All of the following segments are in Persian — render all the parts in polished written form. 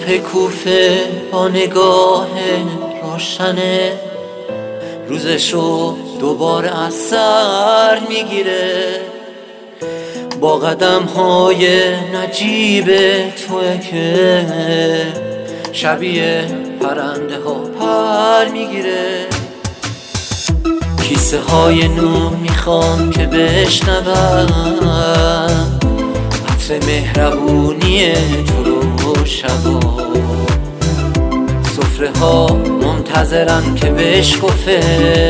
صبح کوفه با نگاه روشنه روزشو دوباره از سر میگیره، با قدم های نجیب توه که شبیه پرنده ها پر میگیره. کیسه های نون میخوام که بشنوم عطر مهربونی تو رو شبا، سفره ها منتظرن که بشکفه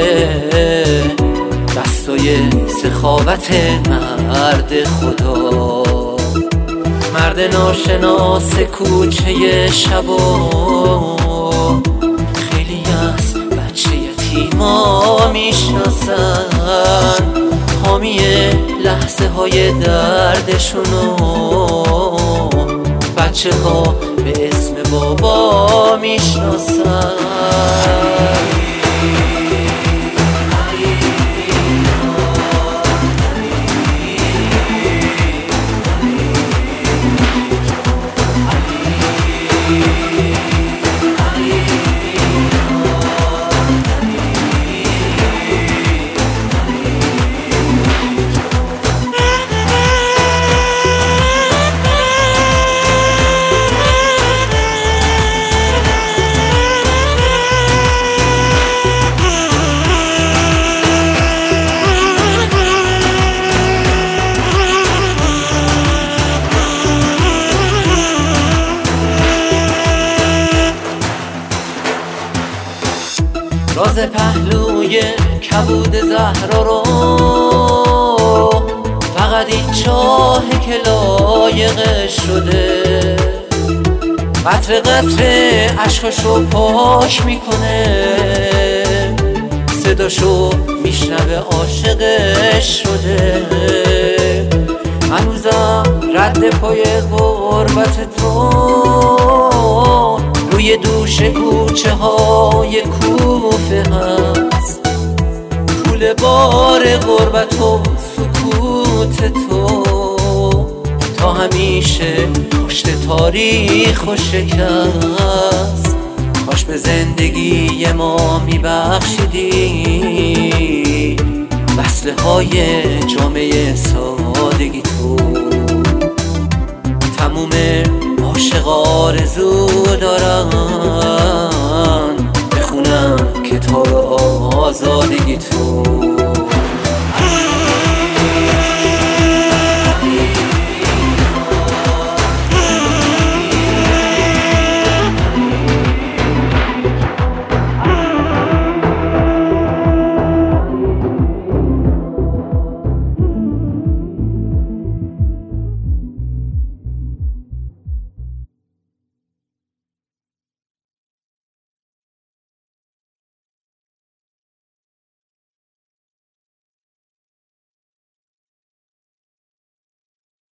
دستای سخاوت مرد خدا، مرد ناشناس کوچه شبا. خیلی از بچه یتیما میشناسن حامی لحظه های دردشونو، بچه ها به اسم بابا میشناسن. راز پهلوی کبود زهرا رو فقط این چاه که لایقش شده، قطره قطره عشقشو پاک میکنه، صداشو میشنوه عاشقش شده. هنوزم رد پای غربت تو روی دوش کوچه های کوفه هست، پول بار غربت و سکوت تو تا همیشه پشت تاریخ و شکست. کاش به زندگی ما میبخشیدی وصله های جامعه سادگی تو، تموم عاشق آرزو دارن بخونن کتاب آزادگی تو.